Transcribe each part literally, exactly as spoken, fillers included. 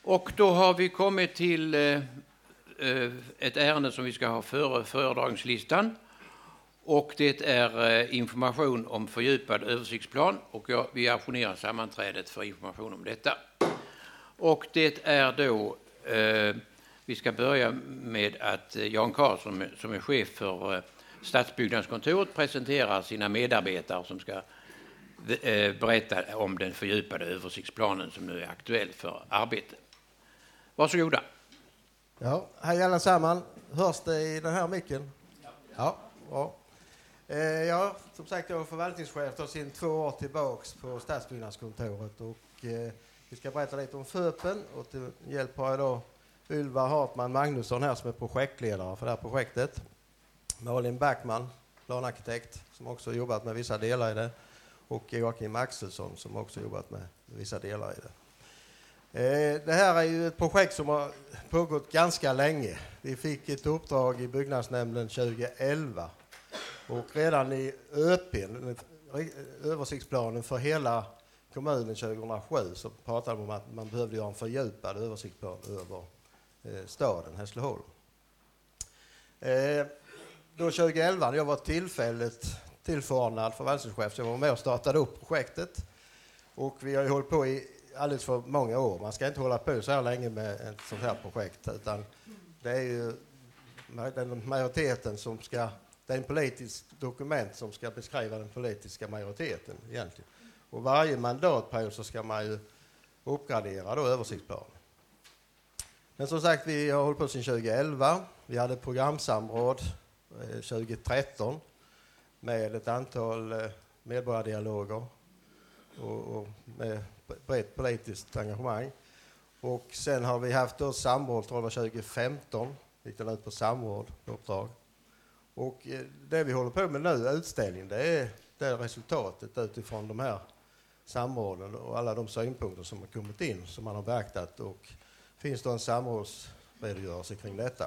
Och då har vi kommit till eh, ett ärende som vi ska ha före föredragningslistan. Och det är eh, information om fördjupad översiktsplan. Och jag, vi ajournerar sammanträdet för information om detta. Och det är då, eh, vi ska börja med att Jan Karlsson som är chef för eh, Stadsbyggnadskontoret presenterar sina medarbetare som ska eh, berätta om den fördjupade översiktsplanen som nu är aktuell för arbete. Varsågoda. Ja, hej allesammans. Hörs det i den här micken? Ja. Ja, bra. Eh, ja, som sagt, jag är förvaltningschef och sedan två år tillbaks på Stadsbyggnadskontoret och eh, vi ska berätta lite om FÖPen och till hjälp har jag då Ylva Hartman Magnusson här som är projektledare för det här projektet. Malin Backman, planarkitekt, som också jobbat med vissa delar i det, och Joakim Axelsson som också jobbat med vissa delar i det. Det här är ju ett projekt som har pågått ganska länge. Vi fick ett uppdrag i byggnadsnämnden tjugoelva och redan i ÖP:n, översiktsplanen för hela kommunen tjugohundrasju, så pratade man om att man behövde göra en fördjupad översiktsplan över staden Hässleholm. Då tjugoelva, när jag var tillfälligt tillförordnad förvaltningschef, så jag var med och startade upp projektet. Och vi har ju hållit på i alldeles för många år. Man ska inte hålla på så här länge med ett sånt här projekt, utan det är ju den majoriteten som ska, det är en politisk dokument som ska beskriva den politiska majoriteten egentligen. Och varje mandatperiod så ska man ju uppgradera då översiktsplanen. Men som sagt, vi har hållit på sedan tjugoelva. Vi hade programsamråd eh, tjugotretton med ett antal eh, medborgardialoger och, och med brett politiskt engagemang. Och sen har vi haft då samråd, tror jag tjugofemton, gick det ut på samråd, uppdrag. Och eh, det vi håller på med nu, utställning, det är, det är resultatet utifrån de här samråden och alla de synpunkter som har kommit in, som man har beaktat, och finns då en samrådsredogörelse kring detta.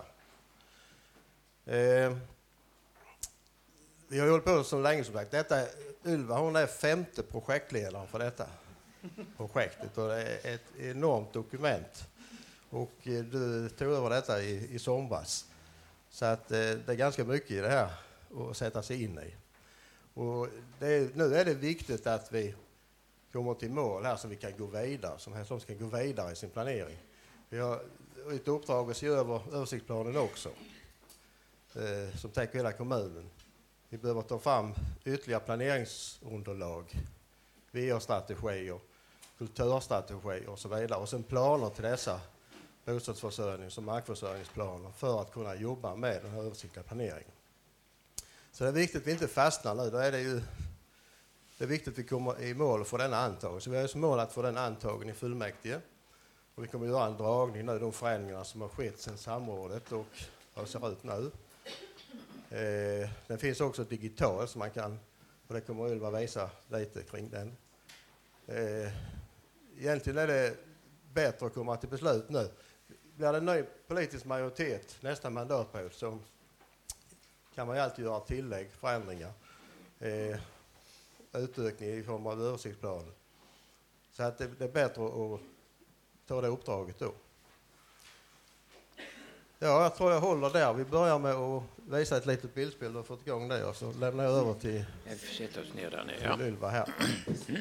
Eh, vi har hållit på så länge som sagt. Detta, Ylva, hon är femte projektledaren för detta projektet och det är ett enormt dokument. Och eh, du tog över detta i, i somras. Så att eh, det är ganska mycket i det här att sätta sig in i. Och det är, nu är det viktigt att vi kommer till mål här så vi kan gå vidare, som Hässleholm ska gå vidare i sin planering. Vi har ett uppdrag att se över översiktsplanen också, eh, som täcker hela kommunen. Vi behöver ta fram ytterligare planeringsunderlag, V A-strategier, kulturstrategier och så vidare. Och sen planer till dessa bostadsförsörjnings- och markförsörjningsplaner för att kunna jobba med den här översiktliga planeringen. Så det är viktigt att vi inte fastnar nu. Då är det ju det är viktigt att vi kommer i mål för denna antag. Så vi har ju som mål att få den antagen i fullmäktige. Och vi kommer att göra en dragning nu, de förändringar som har skett sedan samrådet och hur det ser ut nu. Eh, den finns också digital så man kan, och det kommer Ylva visa lite kring den. Eh, egentligen är det bättre att komma till beslut nu. Blir det en ny politisk majoritet nästa mandatperiod så kan man ju alltid göra tillägg, förändringar. Eh, utökning i form av översiktsplaner. Så att det, det är bättre att ta det uppdraget då. Ja, jag tror jag håller där. Vi börjar med att visa ett litet bildspel och fått igång det och så lämnar jag över till, jag sätter oss ner där nere, till Ylva här. Mm.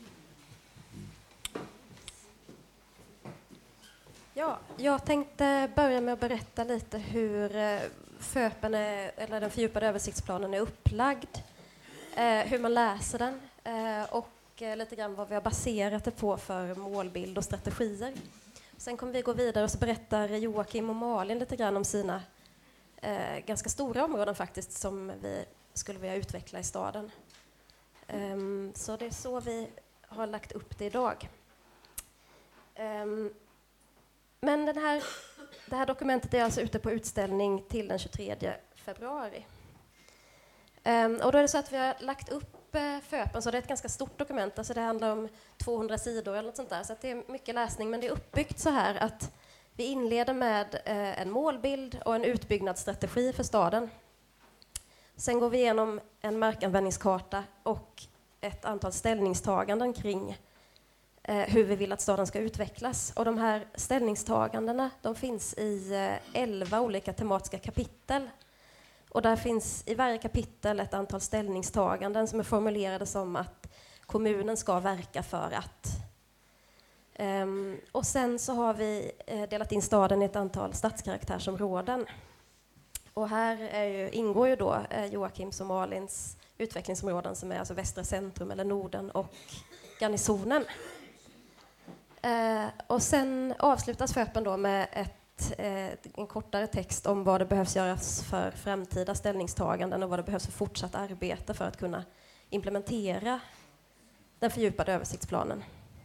Ja, jag tänkte börja med att berätta lite hur FÖPen är, eller den fördjupade översiktsplanen är upplagd, eh, hur man läser den eh, och eh, lite grann vad vi har baserat det på för målbild och strategier. Sen kommer vi gå vidare och så berättar Joakim och Malin lite grann om sina eh, ganska stora områden faktiskt som vi skulle vilja utveckla i staden. Um, så det är så vi har lagt upp det idag. Um, men den här, det här dokumentet är alltså ute på utställning till den tjugotredje februari. Um, och då är det så att vi har lagt upp uh, FÖPen, så det är ett ganska stort dokument. Alltså det handlar om tvåhundra sidor eller något sånt där. Så att det är mycket läsning, men det är uppbyggt så här att vi inleder med uh, en målbild och en utbyggnadsstrategi för staden. Sen går vi igenom en markanvändningskarta och ett antal ställningstaganden kring eh, hur vi vill att staden ska utvecklas. Och de här ställningstagandena, de finns i eh, elva olika tematiska kapitel. Och där finns i varje kapitel ett antal ställningstaganden som är formulerade som att kommunen ska verka för att. Um, och sen så har vi eh, delat in staden i ett antal stadskaraktärsområden. Och här är ju, ingår ju då eh, Joakims och Malins utvecklingsområden som är alltså Västra centrum eller Norden och Garnisonen. Eh, och sen avslutas FÖPen då med ett, eh, en kortare text om vad det behövs göras för framtida ställningstaganden och vad det behövs för fortsatt arbete för att kunna implementera den fördjupade översiktsplanen.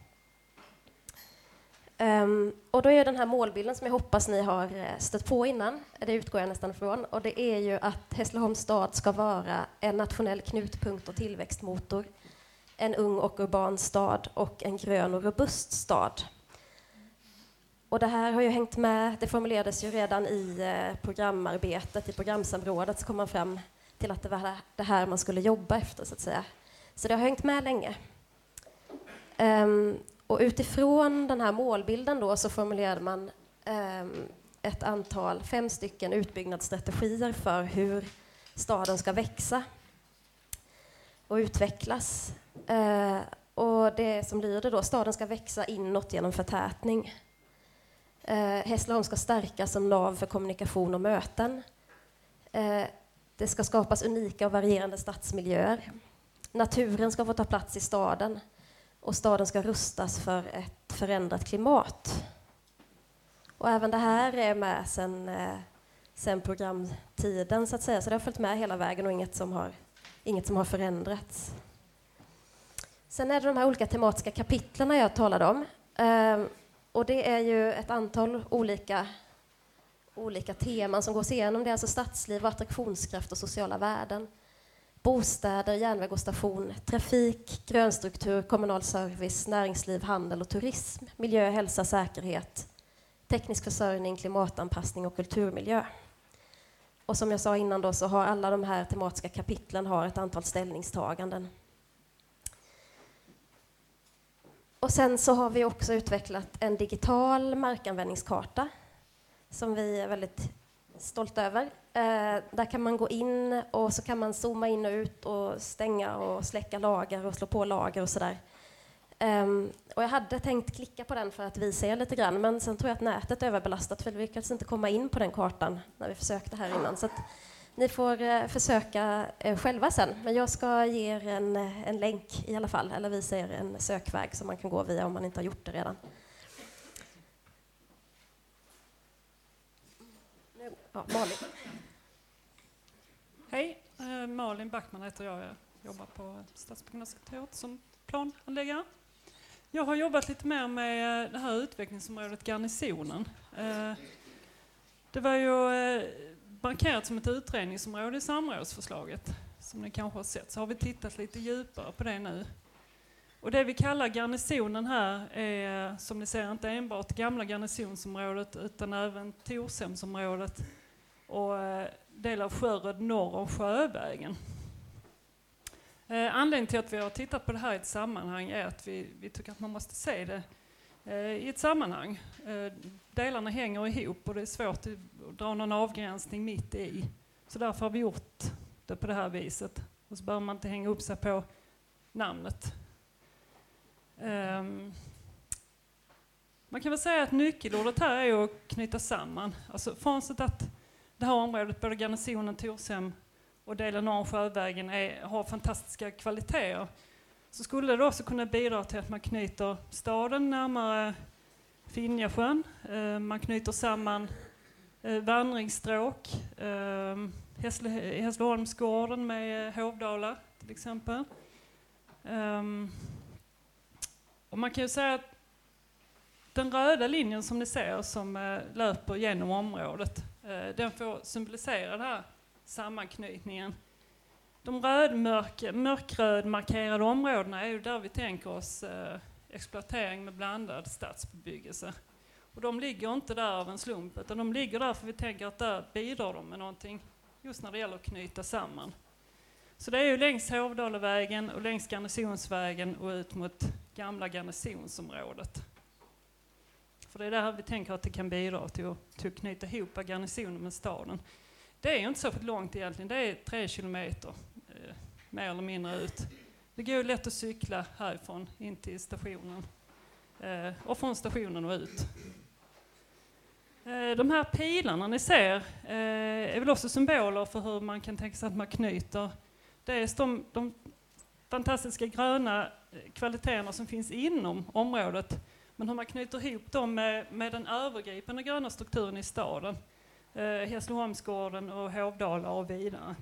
Um, och då är den här målbilden som jag hoppas ni har stött på innan, det utgår jag nästan ifrån, och det är ju att Hässleholms stad ska vara en nationell knutpunkt och tillväxtmotor, en ung och urban stad och en grön och robust stad. Och det här har ju hängt med, det formulerades ju redan i eh, programarbetet, i programsamrådet så kom man fram till att det var det här man skulle jobba efter så att säga. Så det har hängt med länge. Um, Och utifrån den här målbilden då så formulerade man eh, ett antal, fem stycken utbyggnadsstrategier för hur staden ska växa och utvecklas. Eh, och det som lyder då, staden ska växa inåt genom förtätning. Eh, Hässleholm ska stärkas som nav för kommunikation och möten. Eh, det ska skapas unika och varierande stadsmiljöer. Naturen ska få ta plats i staden. Och staden ska rustas för ett förändrat klimat. Och även det här är med sen, eh, sen programtiden så att säga. Så det har följt med hela vägen och inget som har, inget som har förändrats. Sen är det de här olika tematiska kapitlerna jag talade om. Eh, och det är ju ett antal olika, olika teman som gås igenom. Det är alltså stadsliv, attraktionskraft och sociala värden. Bostäder, järnväg och station, trafik, grönstruktur, kommunal service, näringsliv, handel och turism, miljö, hälsa, säkerhet, teknisk försörjning, klimatanpassning och kulturmiljö. Och som jag sa innan då så har alla de här tematiska kapitlen har ett antal ställningstaganden. Och sen så har vi också utvecklat en digital markanvändningskarta som vi är väldigt stolta över. Eh, där kan man gå in och så kan man zooma in och ut och stänga och släcka lager och slå på lager och sådär. Um, och jag hade tänkt klicka på den för att visa er lite grann, men sen tror jag att nätet är överbelastat för vi lyckades inte komma in på den kartan när vi försökte här innan. Så att ni får uh, försöka uh, själva sen, men jag ska ge er en, en länk i alla fall, eller visa er en sökväg som man kan gå via om man inte har gjort det redan. Nu, ja, Malin. Hej, eh, Malin Backman heter jag. Jag jobbar på Stadsbyggnadskontoret som plananläggare. Jag har jobbat lite mer med det här utvecklingsområdet Garnisonen. Eh, det var ju eh, markerat som ett utredningsområde i samrådsförslaget, som ni kanske har sett. Så har vi tittat lite djupare på det nu. Och det vi kallar Garnisonen här är, som ni ser, inte enbart gamla garnisonsområdet utan även Torshemsområdet och eh, del av Sjöröd norr om Sjövägen. Eh, anledningen till att vi har tittat på det här i ett sammanhang är att vi, vi tycker att man måste se det eh, i ett sammanhang. Eh, delarna hänger ihop och det är svårt att dra någon avgränsning mitt i. Så därför har vi gjort det på det här viset. Och så behöver man inte hänga upp sig på namnet. Eh, man kan väl säga att nyckelordet här är att knyta samman. Alltså frånsett att det här området, både Garnisonen, Torshem och delen norr om Sjövägen är, har fantastiska kvaliteter, så skulle det också kunna bidra till att man knyter staden närmare Finjasjön. Eh, man knyter samman eh, vandringsstråk, eh, Hässle, Hässleholmsgården med eh, Hovdala till exempel. Eh, och man kan ju säga att den röda linjen som ni ser som eh, löper genom området, eh, den får symbolisera den här sammanknytningen. De röd, mörk, mörkröd markerade områdena är ju där vi tänker oss eh, exploatering med blandad stadsbebyggelse. Och de ligger inte där av en slump, utan de ligger där för vi tänker att där bidrar de med någonting just när det gäller att knyta samman. Så det är ju längs Hovdalavägen och längs Garnisonsvägen och ut mot gamla garnisonsområdet. För det är där vi tänker att det kan bidra till att, till att knyta ihop garnisonen med staden. Det är ju inte så för långt egentligen, det är tre kilometer eh, mer eller mindre ut. Det går lätt att cykla härifrån in till stationen eh, och från stationen och ut. Eh, de här pilarna ni ser eh, är väl också symboler för hur man kan tänka sig att man knyter dels de, de fantastiska gröna kvaliteterna som finns inom området, men hur man knyter ihop dem med, med den övergripande gröna strukturen i staden. Eh, Hässleholmsgården och Hovdala och vidare.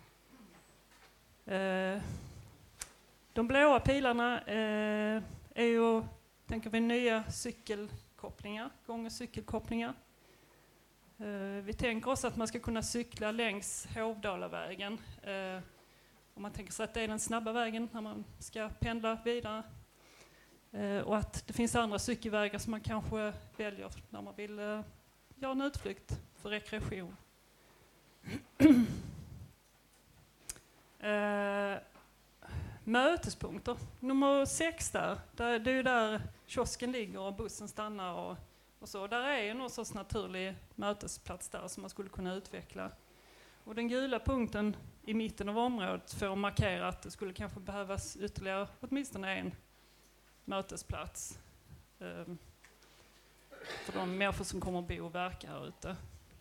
Eh, de blåa pilarna eh, är ju, tänker vi, nya cykelkopplingar, gång- och cykelkopplingar. Eh, vi tänker oss att man ska kunna cykla längs Hovdalavägen. Eh, om man tänker sig att det är den snabba vägen när man ska pendla vidare. Eh, och att det finns andra cykelvägar som man kanske väljer när man vill eh, göra en utflykt för rekreation. eh, mötespunkter. Nummer sex där, där, det är ju där kiosken ligger och bussen stannar och, och så. Där är ju någon sorts naturlig mötesplats där som man skulle kunna utveckla. Och den gula punkten i mitten av området får markera att det skulle kanske behövas ytterligare åtminstone en mötesplats um, för de människor som kommer att bo och verka här ute.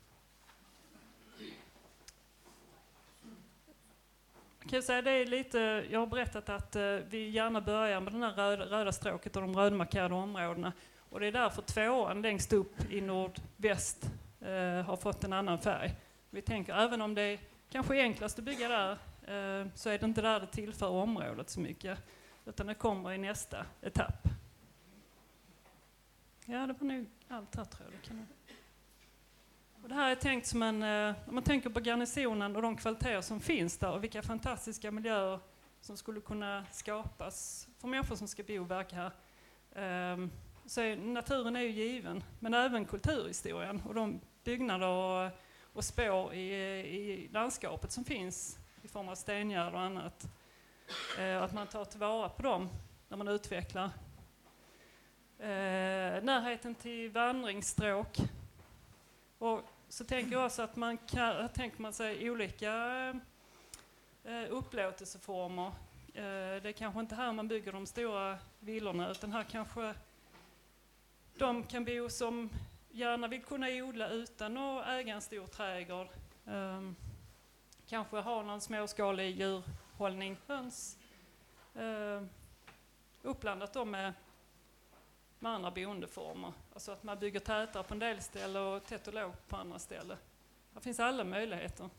Kan jag säga, det är lite, jag har berättat att uh, vi gärna börjar med den här röda, röda stråket och de rödmarkerade områdena. Och det är därför tvåan längst upp i nordväst uh, har fått en annan färg. Vi tänker, även om det är kanske enklast att bygga där, uh, så är det inte där det tillför området så mycket. Utan det kommer i nästa etapp. Ja, det var nog allt här, tror jag. Kan jag. Och det här är tänkt som en, eh, om man tänker på garnisonen och de kvaliteter som finns där och vilka fantastiska miljöer som skulle kunna skapas för människor som ska bo och verka här. Eh, så är, naturen är ju given, men även kulturhistorien och de byggnader och, och spår i, i landskapet som finns i form av stengärd och annat. Eh, att man tar tillvara på dem när man utvecklar. Eh, närheten till vandringsstråk. Och så tänker jag också att man kan, tänker man sig olika eh, upplåtelseformer. Eh, det är kanske inte här man bygger de stora villorna, utan här kanske de kan bo som gärna vill kunna odla utan att äga en stor trädgård. Eh, kanske ha någon småskalig djurhållning, höns. Eh, uppblandat då med, med andra boendeformer. Alltså att man bygger tätare på en del ställen och tätt och lågt på andra ställen. Det finns alla möjligheter.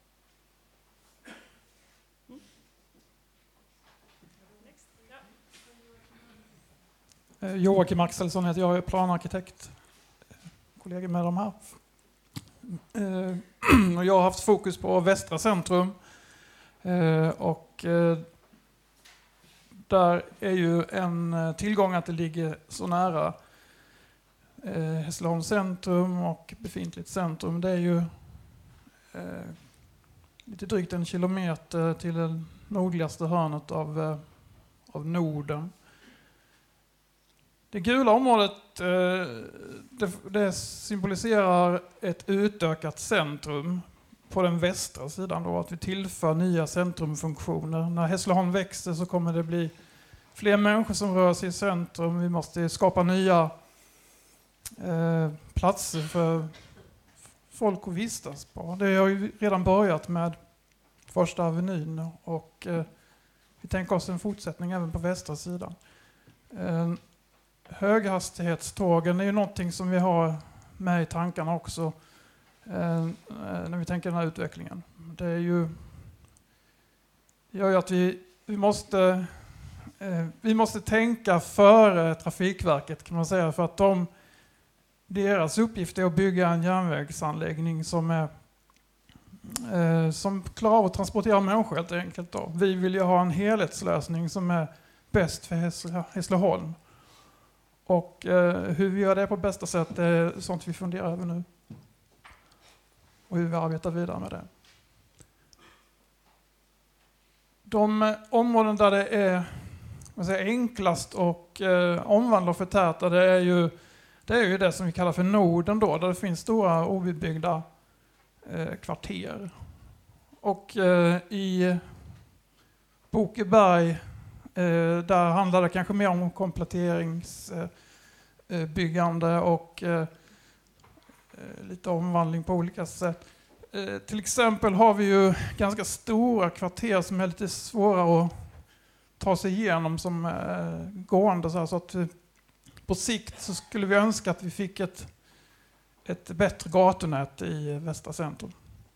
Mm. Ja. Joakim Axelsson heter jag, är planarkitekt. Kollegor med de här. Och jag har haft fokus på västra centrum. Och där är ju en tillgång att det ligger så nära eh, Hässleholms centrum och befintligt centrum. Det är ju eh, lite drygt en kilometer till det nordligaste hörnet av, eh, av Norden. Det gula området eh, det, det symboliserar ett utökat centrum på den västra sidan då, att vi tillför nya centrumfunktioner. När Hässleholm växer så kommer det bli fler människor som rör sig i centrum. Vi måste skapa nya eh, platser för folk att vistas på. Det har ju redan börjat med första avenyn och eh, vi tänker oss en fortsättning även på västra sidan. Eh, höghastighetstågen är ju någonting som vi har med i tankarna också. Eh, när vi tänker den här utvecklingen. Det är ju, gör ju att vi, vi, måste, eh, vi måste tänka före Trafikverket kan man säga, för att de, deras uppgift är att bygga en järnvägsanläggning som, är, eh, som klarar av att transportera människor helt enkelt. Då. Vi vill ju ha en helhetslösning som är bäst för Hässle, Hässleholm. Och eh, hur vi gör det på bästa sätt är sånt vi funderar över nu. Och hur vi arbetar vidare med det. De områden där det är man säger, enklast och eh, omvandla och förtäta, det är ju det är ju det som vi kallar för noden då, där det finns stora obebyggda eh, kvarter. Och eh, i Bokeberg, eh, där handlar det kanske mer om kompletteringsbyggande eh, och eh, lite omvandling på olika sätt. Eh, till exempel har vi ju ganska stora kvarter som är lite svåra att ta sig igenom som eh, gående. Så, här, så att eh, på sikt så skulle vi önska att vi fick ett, ett bättre gatunät i Västra centrum.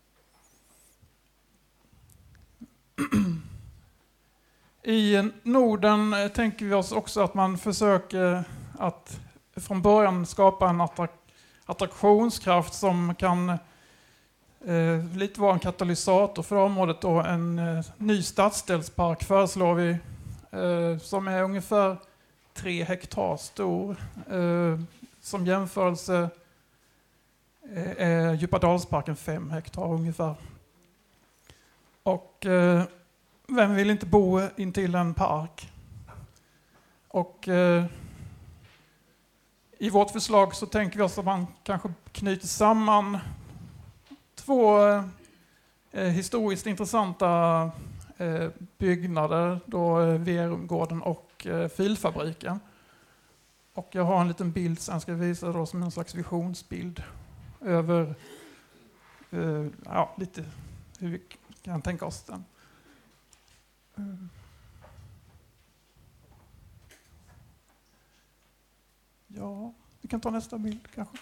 I Norden eh, tänker vi oss också att man försöker att från början skapa en attrak- attraktionskraft som kan eh, lite vara en katalysator för området. Då. En eh, ny stadsdelspark föreslår vi eh, som är ungefär tre hektar stor. Eh, som jämförelse eh, är Djupadalsparken fem hektar ungefär. Och eh, vem vill inte bo intill en park? Och eh, i vårt förslag så tänker vi oss att man kanske knyter samman två eh, historiskt intressanta eh, byggnader, då eh, Verumgården och eh, Filfabriken. Och jag har en liten bild som jag ska visa då som en slags visionsbild över eh, ja, lite hur vi kan tänka oss den. Mm. Ja, vi kan ta nästa bild kanske.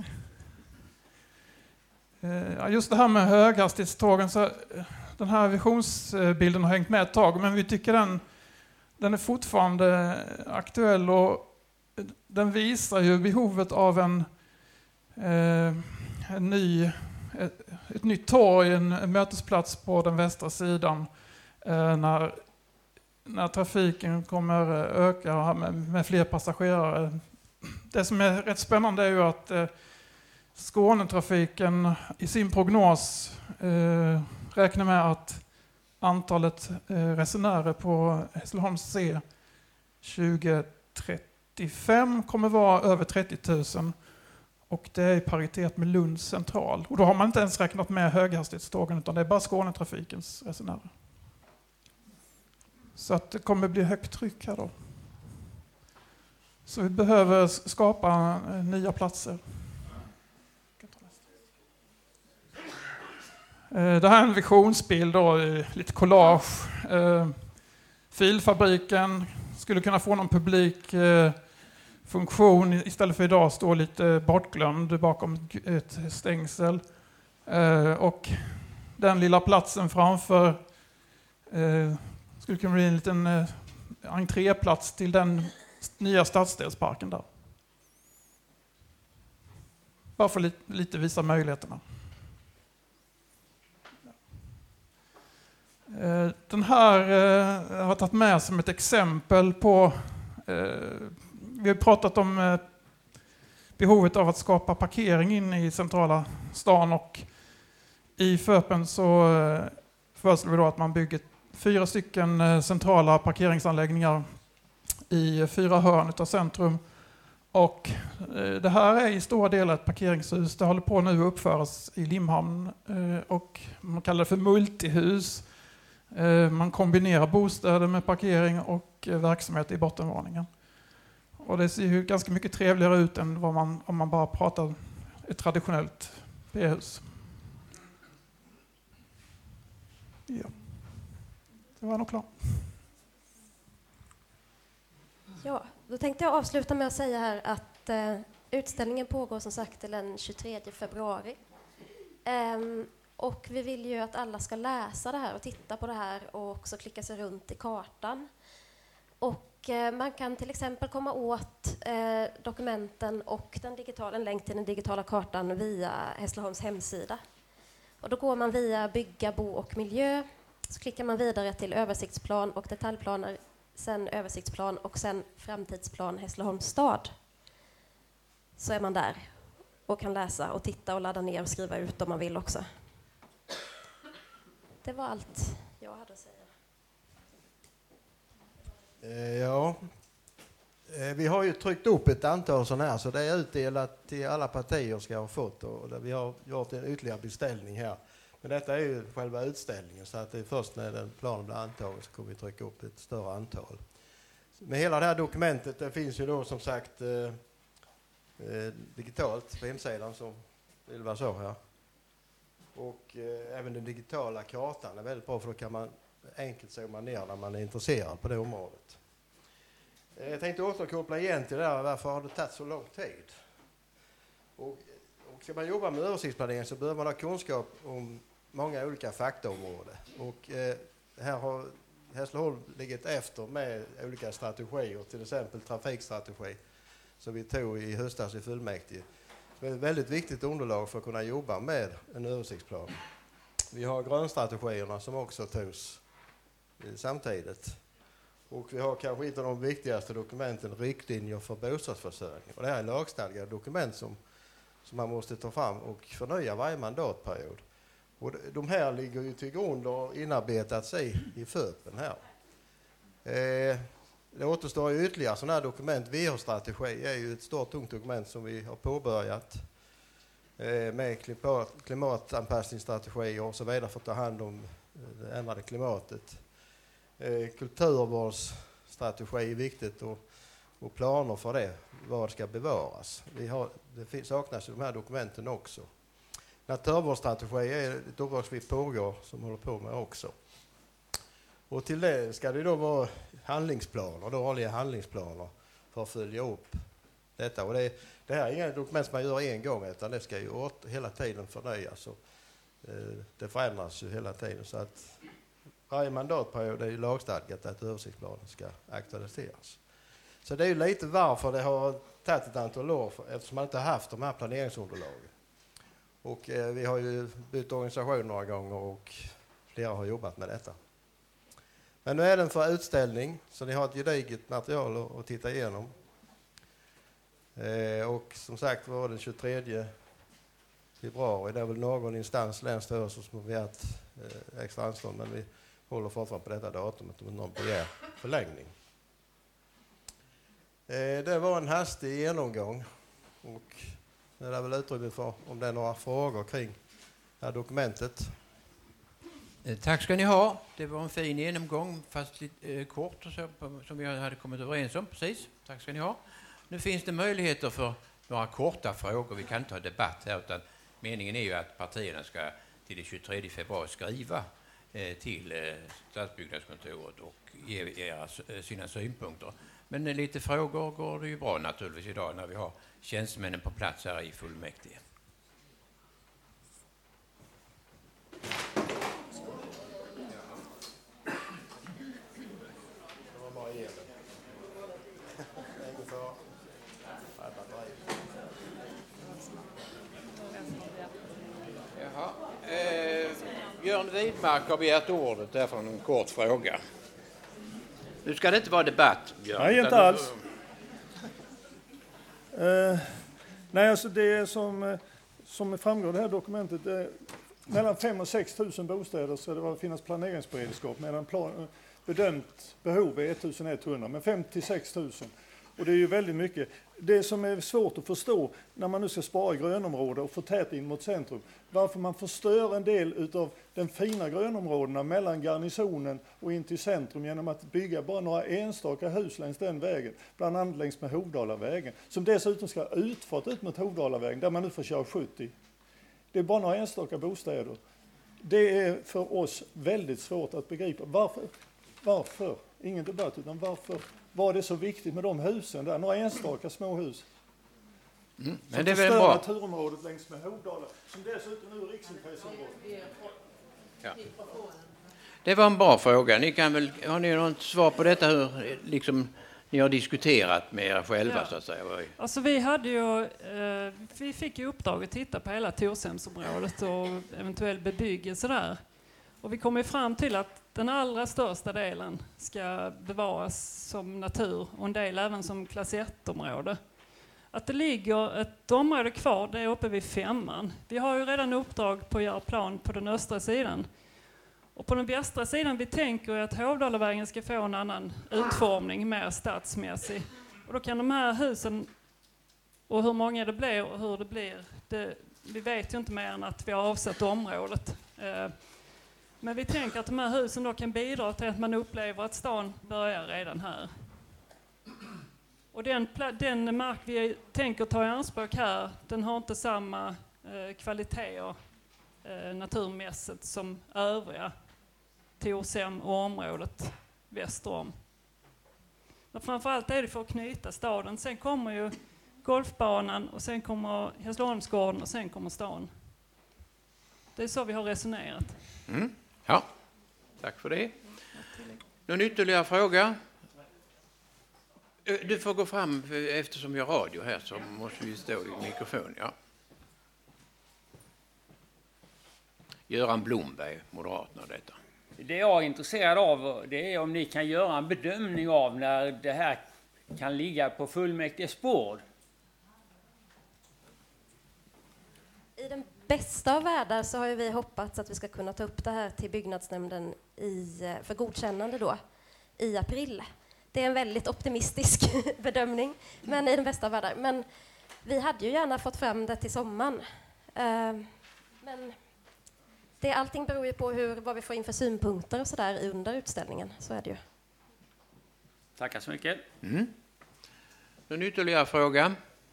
Eh, just det här med höghastighetstågen, så den här visionsbilden har hängt med ett tag, men vi tycker den, den är fortfarande aktuell och den visar ju behovet av en, eh, en ny, ett, ett nytt torg, en, en mötesplats på den västra sidan eh, när, när trafiken kommer öka med, med fler passagerare. Det som är rätt spännande är ju att eh, Skånetrafiken i sin prognos eh, räknar med att antalet eh, resenärer på Hässleholms C tjugo trettiofem kommer vara över trettio tusen, och det är i paritet med Lunds central. Och då har man inte ens räknat med höghastighetstågen, utan det är bara Skånetrafikens resenärer. Så att det kommer bli högt tryck här då. Så vi behöver skapa nya platser. Det här är en visionsbild, då, lite collage. Filfabriken skulle kunna få någon publik funktion istället för idag stå lite bortglömd bakom ett stängsel. Och den lilla platsen framför skulle kunna bli en liten entréplats till den nya stadsdelsparken där. Bara för lite, lite visa möjligheterna. Den här eh, har tagit med som ett exempel på, eh, vi har pratat om eh, behovet av att skapa parkering in i centrala stan, och i Föpen så eh, föreslår vi då att man bygger fyra stycken eh, centrala parkeringsanläggningar i fyra hörn av centrum. Och eh, det här är i stora delar ett parkeringshus. Det håller på nu att uppföras i Limhamn eh, och man kallar det för multihus. Eh, man kombinerar bostäder med parkering och eh, verksamhet i bottenvåningen. Och det ser ju ganska mycket trevligare ut än vad man, om man bara pratar ett traditionellt P-hus. Ja, det var nog klart. Ja, då tänkte jag avsluta med att säga här att eh, utställningen pågår som sagt till den tjugotredje februari. Ehm, och vi vill ju att alla ska läsa det här och titta på det här och också klicka sig runt i kartan. Och eh, man kan till exempel komma åt eh, dokumenten och den digitala, en länk till den digitala kartan via Hässleholms hemsida. Och då går man via bygga, bo och miljö, så klickar man vidare till översiktsplan och detaljplaner, sen översiktsplan och sen framtidsplan Hässleholms stad. Så är man där och kan läsa och titta och ladda ner och skriva ut om man vill också. Det var allt jag hade att säga. Eh, ja, eh, vi har ju tryckt upp ett antal sådana här, så det är utdelat till alla partier ska ha fått, och där vi har gjort en ytterligare beställning här. Men detta är ju själva utställningen, så att det är först när den planen blir antagen så kommer vi trycka upp ett större antal. Men hela det här dokumentet, det finns ju då som sagt eh, eh, digitalt på hemsidan, som Ylva sa här. Och eh, även den digitala kartan är väldigt bra, för då kan man enkelt zooma ner när man är intresserad på det området. Eh, jag tänkte återkoppla igen till det där, varför har det tagit så lång tid? Och, och ska man jobba med översiktsplanering så behöver man ha kunskap om många olika faktaområden. Och eh, här har Hässleholm legat efter med olika strategier, till exempel trafikstrategi som vi tog i höstas i fullmäktige. Det är ett väldigt viktigt underlag för att kunna jobba med en översiktsplan. Vi har grönstrategierna som också togs samtidigt. Och vi har kanske ett av de viktigaste dokumenten, riktlinjer för bostadsförsörjning. Och det här är lagstadgade dokument som, som man måste ta fram och förnya varje mandatperiod. Och de här ligger ju till grund och inarbetats i, i FÖPen här. Eh, det återstår ju ytterligare sådana här dokument. V H-strategi är ju ett stort tungt dokument som vi har påbörjat eh, med klimat, klimatanpassningsstrategier och så vidare för att ta hand om det ändrade klimatet. Eh, kulturvårdsstrategi är viktigt, och, och planer för det, vad ska bevaras. Vi har, det saknas ju de här dokumenten också. Naturvårdsstrategi är ett uppdrag som vi pågår, som håller på med också. Och till det ska det då vara handlingsplaner, då årliga handlingsplaner för att följa upp detta. Och det, det här är inga dokument som man gör en gång, utan det ska ju åt, hela tiden förnyas. Och, eh, det förändras ju hela tiden, så att varje mandatperiod är ju lagstadgat att översiktsplanen ska aktualiseras. Så det är ju lite varför det har tagit ett antal år, för, eftersom man inte har haft de här planeringsunderlagen. Och eh, vi har ju bytt organisation några gånger och flera har jobbat med detta. Men nu är den för utställning, så ni har ett gediget material att, att titta igenom. Eh, och som sagt var den tjugotredje februari, det är väl någon instans, Länsstyrelsen, som har begärt eh, extra anstånd, men vi håller fortfarande på detta datumet om någon begär förlängning. Eh, det var en hastig genomgång, och det är väl utrymme för om det är några frågor kring det här dokumentet. Tack ska ni ha. Det var en fin genomgång, fast lite eh, kort och så, som vi hade kommit överens om. Precis. Tack ska ni ha. Nu finns det möjligheter för några korta frågor. Vi kan inte ha debatt här, utan meningen är ju att partierna ska till den tjugotredje februari skriva eh, till eh, Stadsbyggnadskontoret och ge era, sina synpunkter. Men eh, lite frågor går det ju bra naturligtvis idag när vi har tjänstemännen på plats här i fullmäktige. Jaha. Eh, Björn Widmark har begärt ordet, därför en kort fråga. Nu ska det inte vara debatt, Björn. Nej, inte alls. Uh, nej, alltså det som, som framgår av det här dokumentet, är mellan fem och sex tusen bostäder så det var finnas planeringsberedskap, medan plan, bedömt behov är ettusenetthundra, men fem till sex tusen. Och det är ju väldigt mycket. Det som är svårt att förstå när man nu ska spara grönområden och förtäta in mot centrum, varför man förstör en del av den fina grönområdena mellan garnisonen och in till centrum genom att bygga bara några enstaka hus längs den vägen, bland annat längs med Hovdalavägen, som dessutom ska utfart ut mot Hovdalavägen där man nu får köra sjuttio. Det är bara några enstaka bostäder. Det är för oss väldigt svårt att begripa. Varför? Varför? Ingen debatt, utan varför var det så viktigt med de husen där? Några enstaka små hus. Mm, men det är väl bra. Naturområdet längs med Hovdala, som dessutom nu är riksintresseområde. Ja. Det var en bra fråga. Ni kan väl, har ni något svar på detta, hur liksom, ni har diskuterat med er själva, ja. Så att säga? Alltså vi hade ju, eh, vi fick ju uppdrag att titta på hela Torshämsområdet och eventuell bebyggelse där. Och vi kom ju fram till att den allra största delen ska bevaras som natur och en del även som klass ett-område. Att det ligger ett område kvar, det är uppe vid femman. Vi har ju redan uppdrag på att göra plan på den östra sidan. Och på den västra sidan vi tänker att Hovdalavägen ska få en annan utformning, mer stadsmässig. Och då kan de här husen, och hur många det blir och hur det blir, det, vi vet ju inte mer än att vi har avsatt området. Eh, men vi tänker att de här husen då kan bidra till att man upplever att stan börjar redan här. Och den, den mark vi tänker ta i anspråk här, den har inte samma eh, kvaliteter eh, naturmässigt som övriga Torshem och området väster om. Men framförallt är det för att knyta staden. Sen kommer ju golfbanan och sen kommer Hässleholmsgården och sen kommer stan. Det är så vi har resonerat. Mm. Ja, tack för det. Någon ytterligare fråga? Du får gå fram, eftersom jag har radio här så måste vi stå i mikrofon. Ja. Göran Blomberg, Moderaterna, detta. Det jag är intresserad av det är om ni kan göra en bedömning av när det här kan ligga på fullmäktiges bord. I den bästa av världar så har ju vi hoppats att vi ska kunna ta upp det här till byggnadsnämnden i, för godkännande då, i april. Det är en väldigt optimistisk bedömning, men i den bästa av världar. Men vi hade ju gärna fått fram det till sommaren. Uh, men det, allting beror ju på hur, vad vi får in för synpunkter och sådär under utställningen. Så är det ju. Tackar så mycket. Mm. Någon ytterligare fråga?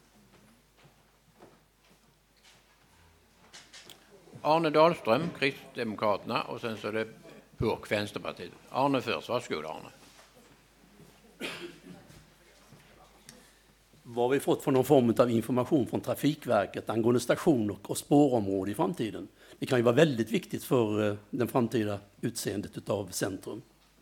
Arne Dahlström, Kristdemokraterna, och sen så är det Burk, Vänsterpartiet. Arne först, varsågod Arne. Vad har vi fått för någon form av information från Trafikverket angående stationer och spårområde i framtiden? Det kan ju vara väldigt viktigt för den framtida utseendet av centrum.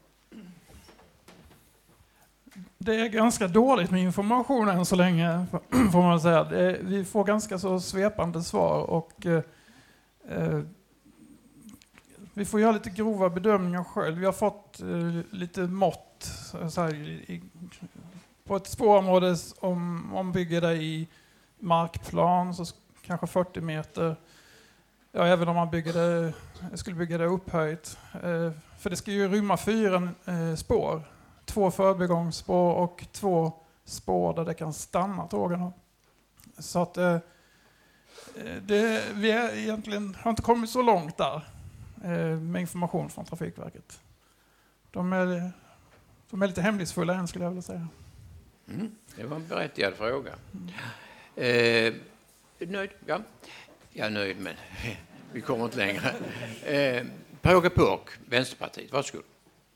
Det är ganska dåligt med information än så länge, får man säga. Det, vi får ganska så svepande svar och eh, vi får göra lite grova bedömningar själv. Vi har fått eh, lite mått så här, i, på ett spårområde, om man bygger det i markplan så kanske fyrtio meter. Ja, även om man bygger det, skulle bygga det upphöjt. Eh, för det ska ju rymma fyra eh, spår. Två förbigångsspår och två spår där det kan stanna tågen. Så att eh, det, vi är egentligen har inte kommit så långt där eh, med information från Trafikverket. De är, de är lite hemlighetsfulla än, skulle jag vilja säga. Mm, det var en berättigad fråga. Mm. Eh, nöjd? Ja. Jag är nöjd, men vi kommer inte längre. Eh, Påge Burk, Vänsterpartiet, varsågod.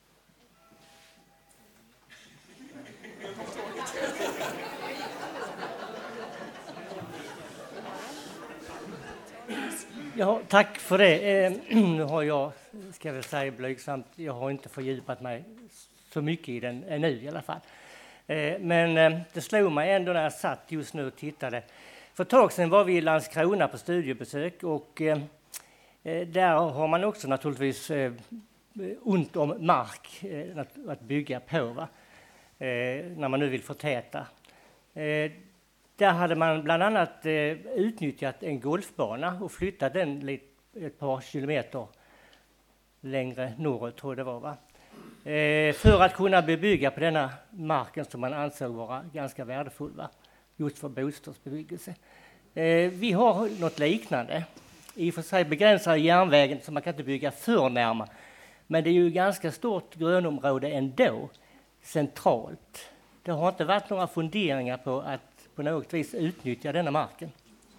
Ja, tack för det. Eh, nu har jag, ska jag säga blygsamt, jag har inte fördjupat mig så mycket i den ännu i alla fall. Eh, men eh, det slog mig ändå när jag satt just nu och tittade. För ett tag sedan var vi i Landskrona på studiebesök och eh, där har man också naturligtvis eh, ont om mark eh, att, att bygga på, va? Eh, när man nu vill förtäta. Eh, Där hade man bland annat eh, utnyttjat en golfbana och flyttat den lite, ett par kilometer längre norrut, tror jag det var, va? Eh, för att kunna bebygga på denna marken som man ansåg vara ganska värdefull, va? Just för bostadsbebyggelse. Eh, vi har något liknande. I och för sig begränsar järnvägen så man kan inte bygga för närma. Men det är ju ganska stort grönområde ändå, centralt. Det har inte varit några funderingar på att på något vis utnyttja denna marken.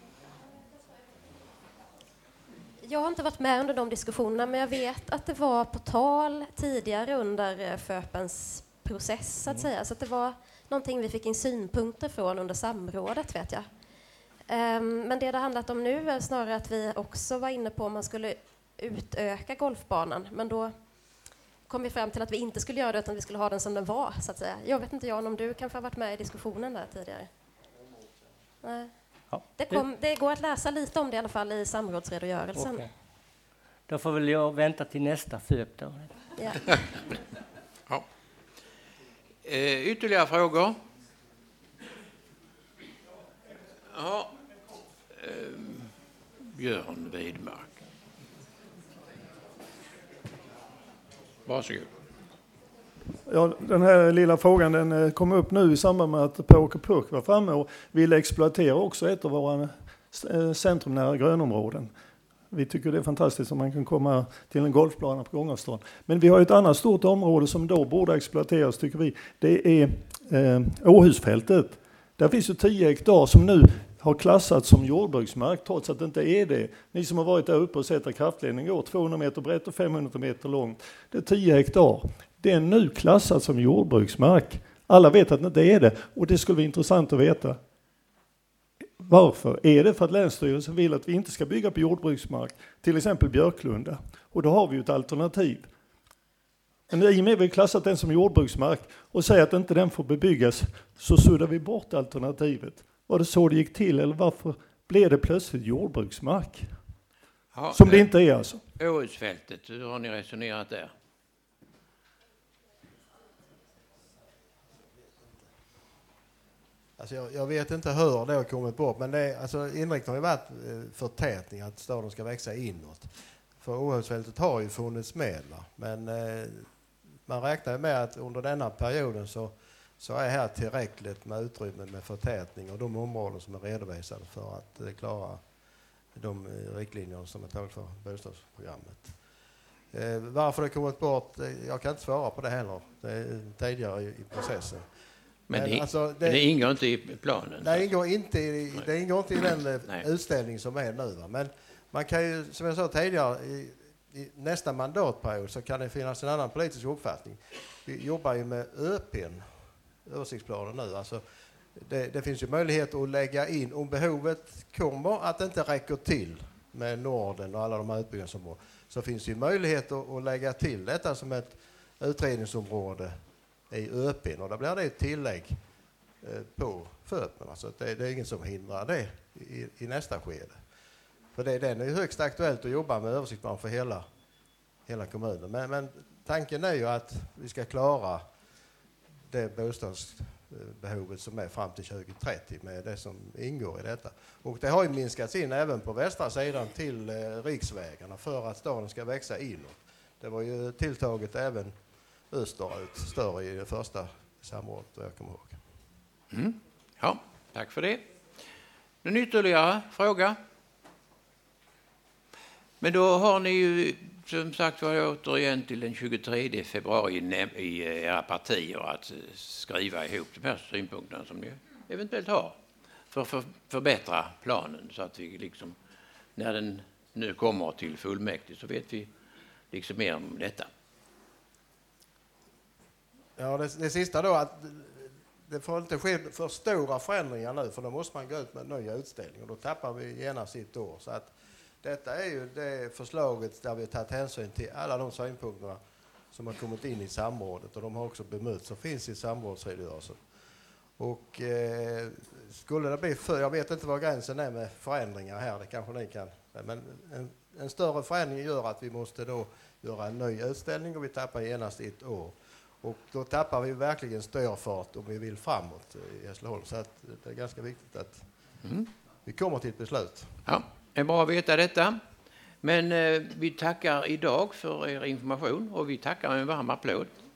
Jag har inte varit med under de diskussionerna, men jag vet att det var på tal tidigare under FÖPens process, så att säga. Så att det var någonting vi fick in synpunkter från under samrådet, vet jag. Um, men det det handlat om nu är snarare att vi också var inne på om man skulle utöka golfbanan. Men då kom vi fram till att vi inte skulle göra det, utan vi skulle ha den som den var, så att säga. Jag vet inte, Jan, om du kanske har varit med i diskussionen där tidigare. Nej. Ja. Det, kom, det går att läsa lite om det i alla fall i samrådsredogörelsen. Okay. Då får väl jag vänta till nästa FÖP då. Ja. Ja. Eh, ytterligare frågor? Ja. Eh, Björn Widmark. Varsågod. Ja, den här lilla frågan den kom upp nu i samband med att Poker Puck var framme och ville exploatera också ett av våra centrumnära grönområden. Vi tycker det är fantastiskt om man kan komma till en golfbana på gångavstånd. Men vi har ett annat stort område som då borde exploateras tycker vi. Det är eh, Åhusfältet. Där finns ju tio hektar som nu har klassats som jordbruksmark trots att det inte är det. Ni som har varit där uppe och sett att kraftledningen går tvåhundra meter brett och femhundra meter långt. Det är tio hektar. Det är nu klassat som jordbruksmark. Alla vet att det inte är det och det skulle vara intressant att veta. Varför? Är det för att Länsstyrelsen vill att vi inte ska bygga på jordbruksmark, till exempel Björklunda? Och då har vi ju ett alternativ. Men i och med att vi klassat den som jordbruksmark och säger att inte den får bebyggas så suddar vi bort alternativet. Var det så det gick till eller varför blev det plötsligt jordbruksmark? Ja, som det inte är alltså. Åhusfältet, hur har ni resonerat där? Alltså jag, jag vet inte hur det har kommit bort, men det är, alltså inriktningen har ju varit förtätning, att staden ska växa inåt. För Åhusfältet har ju funnits med, va? Men eh, man räknar med att under denna perioden så, så är här tillräckligt med utrymme med förtätning och de områden som är redovisade för att eh, klara de eh, riktlinjer som är tagit för bostadsprogrammet. Eh, varför det kommit bort, eh, jag kan inte svara på det heller. Det är tidigare i, i processen. Men, Men det, alltså, det, det ingår inte i planen? Det ingår inte i, det ingår inte i den Nej. utställning som är nu. Va? Men man kan ju, som jag sa tidigare, i, i nästa mandatperiod så kan det finnas en annan politisk uppfattning. Vi jobbar ju med ÖP:n, översiktsplanen nu. Alltså, det, det finns ju möjlighet att lägga in, om behovet kommer att det inte räcker till med Norden och alla de här utbyggnadsområden, så finns det ju möjlighet att, att lägga till detta som ett utredningsområde i ÖP:n och då blir det ett tillägg eh, på FÖP:en. Alltså det, det är ingen som hindrar det i, i nästa skede. För det, den är ju högst aktuellt att jobba med översiktsplan för hela, hela kommunen. Men, men tanken är ju att vi ska klara det bostadsbehovet som är fram till tjugo trettio med det som ingår i detta. Och det har ju minskats in även på västra sidan till eh, riksvägarna för att staden ska växa inåt. Det var ju tilltaget även österut, större i det första samrådet, jag kommer ihåg. Mm. Ja, tack för det. En ytterligare fråga. Men då har ni ju som sagt var återigen till den tjugotredje februari i era partier att skriva ihop de här synpunkterna som ni eventuellt har för att för, förbättra planen så att vi liksom när den nu kommer till fullmäktige så vet vi liksom mer om detta. Ja, det, det sista då att det får inte ske för stora förändringar nu för då måste man gå ut med en ny utställning och då tappar vi genast ett år. Så att detta är ju det förslaget där vi har tagit hänsyn till alla de synpunkterna som har kommit in i samrådet och de har också bemötts och finns i samrådsredogörelsen. Och eh, skulle det bli för, jag vet inte vad gränsen är med förändringar här, det kanske ni kan, men en, en större förändring gör att vi måste då göra en ny utställning och vi tappar genast ett år. Och då tappar vi verkligen störfart om vi vill framåt i Hässleholm. Så att det är ganska viktigt att mm. vi kommer till ett beslut. Ja, det är bra att veta detta. Men eh, vi tackar idag för er information och vi tackar med en varm applåd.